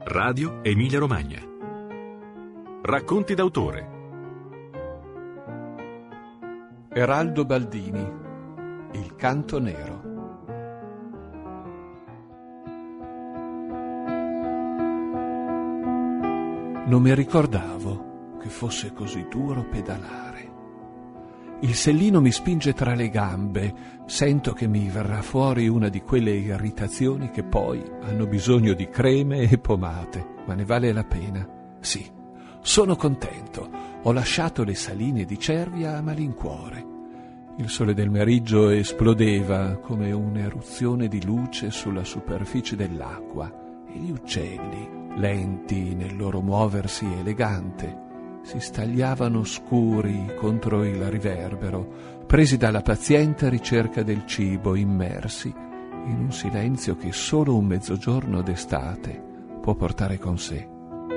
Radio Emilia Romagna. Racconti d'autore. Eraldo Baldini, Il canto nero. Non mi ricordavo che fosse così duro pedalare. Il sellino mi spinge tra le gambe, sento che mi verrà fuori una di quelle irritazioni che poi hanno bisogno di creme e pomate, ma ne vale la pena. Sì, sono contento, ho lasciato le saline di Cervia a malincuore. Il sole del meriggio esplodeva come un'eruzione di luce sulla superficie dell'acqua e gli uccelli, lenti nel loro muoversi elegante, si stagliavano scuri contro il riverbero, presi dalla paziente ricerca del cibo, immersi in un silenzio che solo un mezzogiorno d'estate può portare con sé.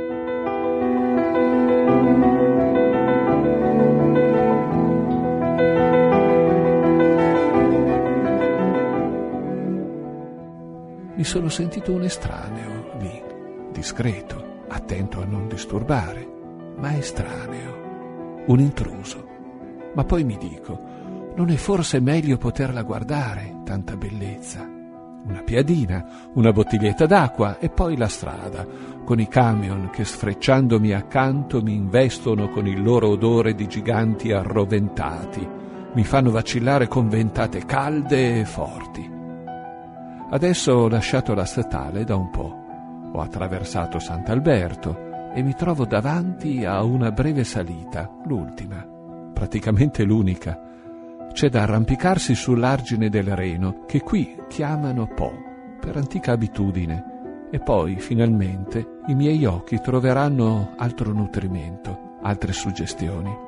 Mi sono sentito un estraneo lì, discreto, attento a non disturbare, ma estraneo, un intruso. Ma poi mi dico, non è forse meglio poterla guardare, tanta bellezza? Una piadina, una bottiglietta d'acqua e poi la strada, con i camion che sfrecciandomi accanto mi investono con il loro odore di giganti arroventati, mi fanno vacillare con ventate calde e forti. Adesso ho lasciato la statale da un po', ho attraversato Sant'Alberto e mi trovo davanti a una breve salita, l'ultima, praticamente l'unica. C'è da arrampicarsi sull'argine del Reno, che qui chiamano Po, per antica abitudine, e poi, finalmente, i miei occhi troveranno altro nutrimento, altre suggestioni.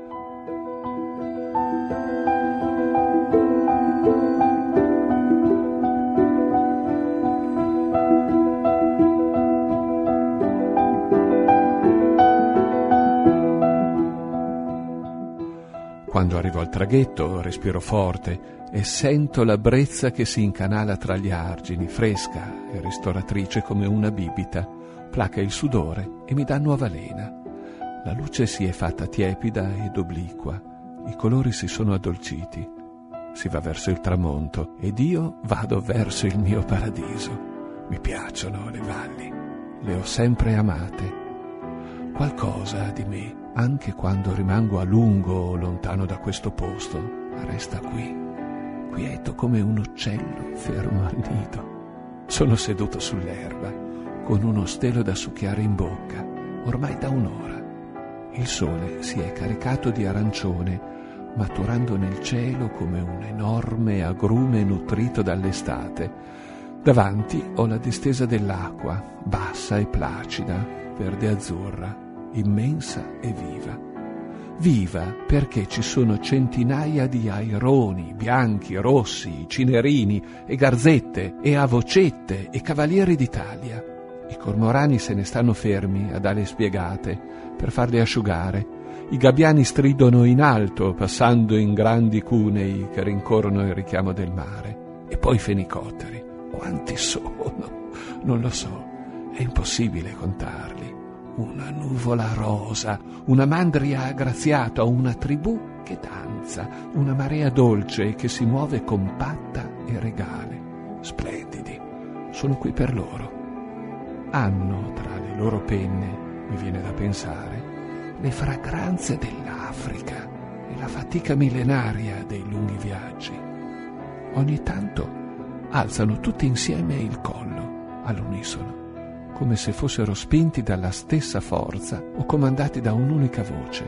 Quando arrivo al traghetto respiro forte e sento la brezza che si incanala tra gli argini, fresca e ristoratrice come una bibita, placa il sudore e mi dà nuova lena. La luce si è fatta tiepida ed obliqua, i colori si sono addolciti, si va verso il tramonto ed io vado verso il mio paradiso. Mi piacciono le valli, le ho sempre amate. Qualcosa di me, anche quando rimango a lungo lontano da questo posto, resta qui, quieto come un uccello fermo al nido. Sono seduto sull'erba, con uno stelo da succhiare in bocca, ormai da un'ora. Il sole si è caricato di arancione, maturando nel cielo come un enorme agrume nutrito dall'estate. Davanti ho la distesa dell'acqua, bassa e placida, verde-azzurra, immensa e viva. Viva perché ci sono centinaia di aironi, bianchi, rossi, cinerini e garzette e avocette e cavalieri d'Italia. I cormorani se ne stanno fermi ad ali spiegate per farli asciugare. I gabbiani stridono in alto passando in grandi cunei che rincorrono il richiamo del mare. E poi i fenicotteri. Quanti sono? Non lo so, è impossibile contarli. Una nuvola rosa, una mandria aggraziata, una tribù che danza, una marea dolce che si muove compatta e regale. Splendidi, sono qui per loro. Hanno tra le loro penne, mi viene da pensare, le fragranze dell'Africa e la fatica millenaria dei lunghi viaggi. Ogni tanto alzano tutti insieme il collo, all'unisono, come se fossero spinti dalla stessa forza o comandati da un'unica voce.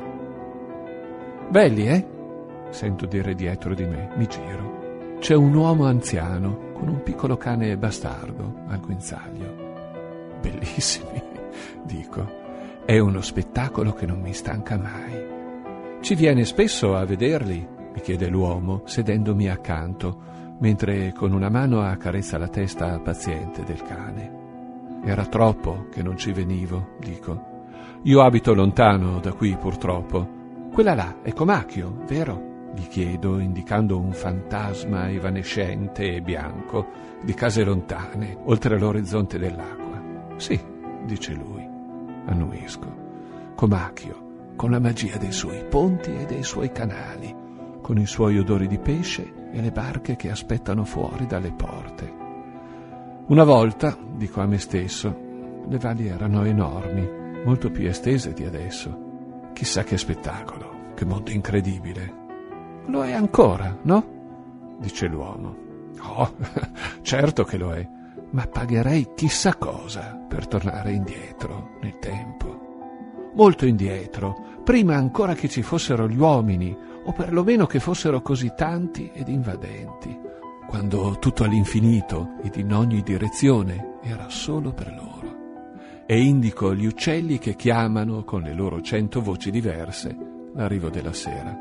Belli, eh? Sento dire dietro di me, mi giro. C'è un uomo anziano con un piccolo cane bastardo al guinzaglio. Bellissimi, dico. È uno spettacolo che non mi stanca mai. Ci viene spesso a vederli? Mi chiede l'uomo, sedendomi accanto, mentre con una mano accarezza la testa paziente del cane. Era troppo che non ci venivo, dico. Io abito lontano da qui, purtroppo. Quella là è Comacchio, vero? Gli chiedo, indicando un fantasma evanescente e bianco di case lontane, oltre l'orizzonte dell'acqua. Sì, dice lui. Annuisco. Comacchio, con la magia dei suoi ponti e dei suoi canali, con i suoi odori di pesce e le barche che aspettano fuori dalle porte. Una volta, dico a me stesso, le valli erano enormi, molto più estese di adesso. Chissà che spettacolo, che mondo incredibile. Lo è ancora, no? Dice l'uomo. Oh, certo che lo è, ma pagherei chissà cosa per tornare indietro nel tempo. Molto indietro, prima ancora che ci fossero gli uomini, o perlomeno che fossero così tanti ed invadenti, quando tutto all'infinito ed in ogni direzione era solo per loro. E indico gli uccelli che chiamano con le loro 100 voci diverse l'arrivo della sera.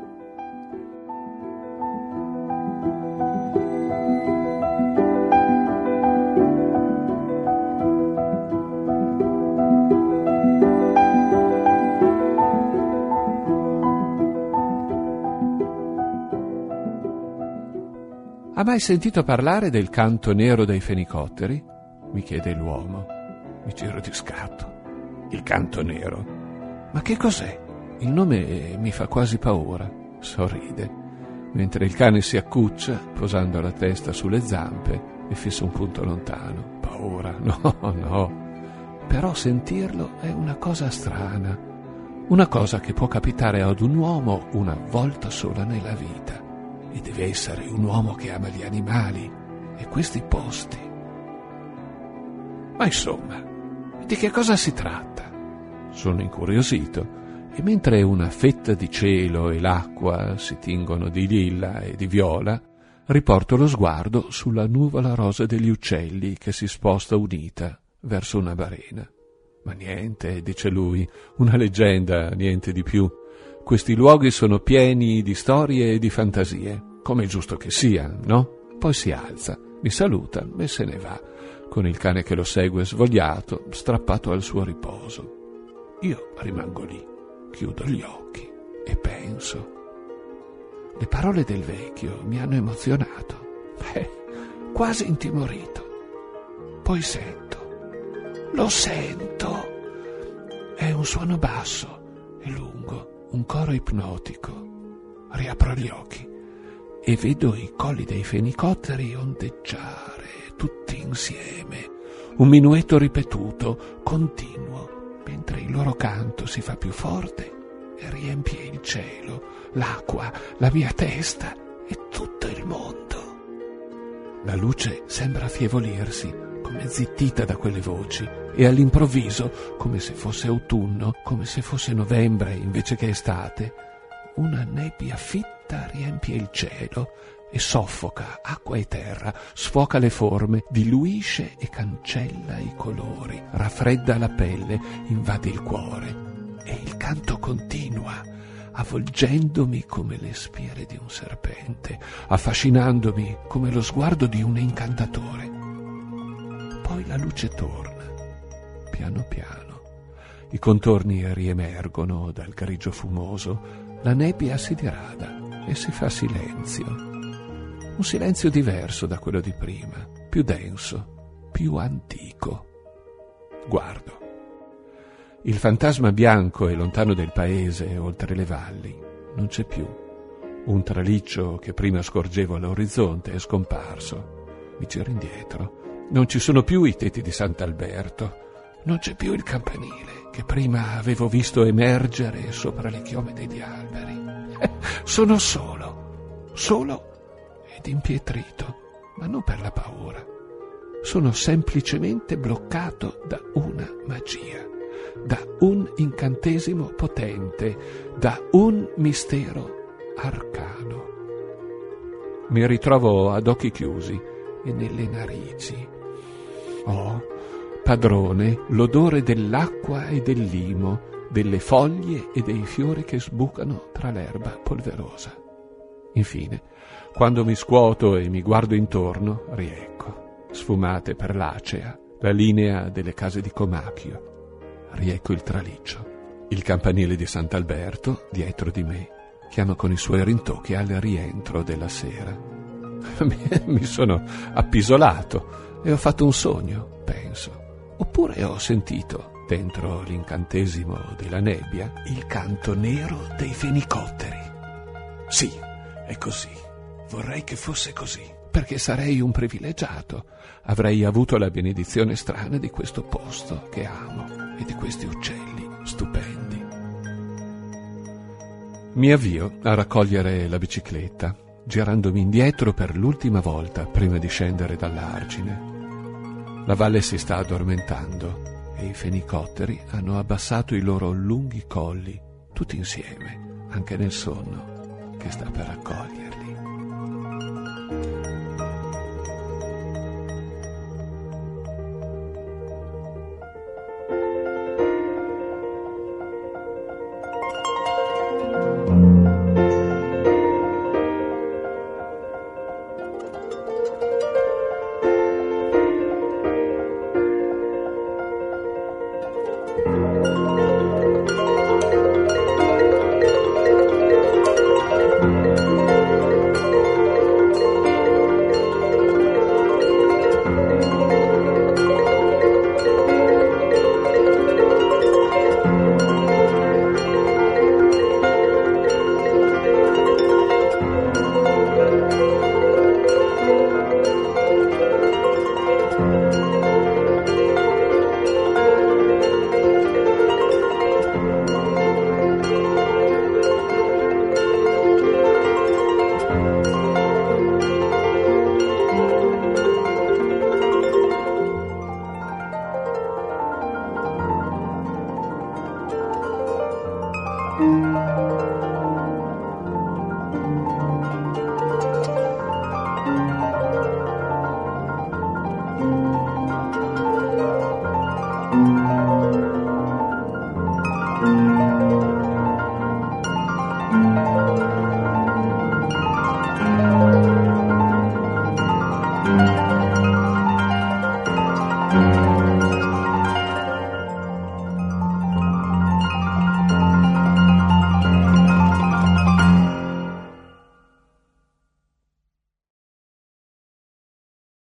Ha mai sentito parlare del canto nero dei fenicotteri? Mi chiede l'uomo. Mi giro di scatto. Il canto nero. Ma che cos'è? Il nome mi fa quasi paura. Sorride, mentre il cane si accuccia, posando la testa sulle zampe e fissa un punto lontano. Paura? No. Però sentirlo è una cosa strana. Una cosa che può capitare ad un uomo una volta sola nella vita. E deve essere un uomo che ama gli animali e questi posti. Ma insomma, di che cosa si tratta? Sono incuriosito e mentre una fetta di cielo e l'acqua si tingono di lilla e di viola, riporto lo sguardo sulla nuvola rosa degli uccelli che si sposta unita verso una barena. Ma niente, dice lui, una leggenda, niente di più. Questi luoghi sono pieni di storie e di fantasie, come è giusto che sia, no? Poi si alza, mi saluta e se ne va, con il cane che lo segue svogliato, strappato al suo riposo. Io rimango lì, chiudo gli occhi e penso. Le parole del vecchio mi hanno emozionato, quasi intimorito. Poi lo sento. È un suono basso e lungo, un coro ipnotico. Riapro gli occhi e vedo i colli dei fenicotteri ondeggiare tutti insieme, un minuetto ripetuto, continuo, mentre il loro canto si fa più forte e riempie il cielo, l'acqua, la mia testa e tutto il mondo. La luce sembra affievolirsi, come zittita da quelle voci, e all'improvviso, come se fosse autunno, come se fosse novembre invece che estate, una nebbia fitta riempie il cielo e soffoca acqua e terra, sfoca le forme, diluisce e cancella i colori, raffredda la pelle, invade il cuore e il canto continua, avvolgendomi come le spire di un serpente, affascinandomi come lo sguardo di un incantatore. Poi la luce torna, piano piano, i contorni riemergono dal grigio fumoso, la nebbia si dirada e si fa silenzio. Un silenzio diverso da quello di prima, più denso, più antico. Guardo. Il fantasma bianco e lontano del paese, oltre le valli, non c'è più. Un traliccio che prima scorgevo all'orizzonte è scomparso. Mi giro indietro. Non ci sono più i tetti di Sant'Alberto. Non c'è più il campanile che prima avevo visto emergere sopra le chiome degli alberi. Sono solo ed impietrito, ma non per la paura. Sono semplicemente bloccato da una magia, da un incantesimo potente, da un mistero arcano. Mi ritrovo ad occhi chiusi e nelle narici. Padrone, l'odore dell'acqua e del limo, delle foglie e dei fiori che sbucano tra l'erba polverosa. Infine, quando mi scuoto e mi guardo intorno, riecco, sfumate per l'acea, la linea delle case di Comacchio. Riecco il traliccio. Il campanile di Sant'Alberto, dietro di me, chiama con i suoi rintocchi al rientro della sera. Mi sono appisolato e ho fatto un sogno, penso. Oppure ho sentito Dentro l'incantesimo della nebbia, il canto nero dei fenicotteri. Sì, è così. Vorrei che fosse così, perché sarei un privilegiato. Avrei avuto la benedizione strana di questo posto che amo e di questi uccelli stupendi. Mi avvio a raccogliere la bicicletta, girandomi indietro per l'ultima volta prima di scendere dall'argine. La valle si sta addormentando e i fenicotteri hanno abbassato i loro lunghi colli, tutti insieme, anche nel sonno che sta per raccoglierli.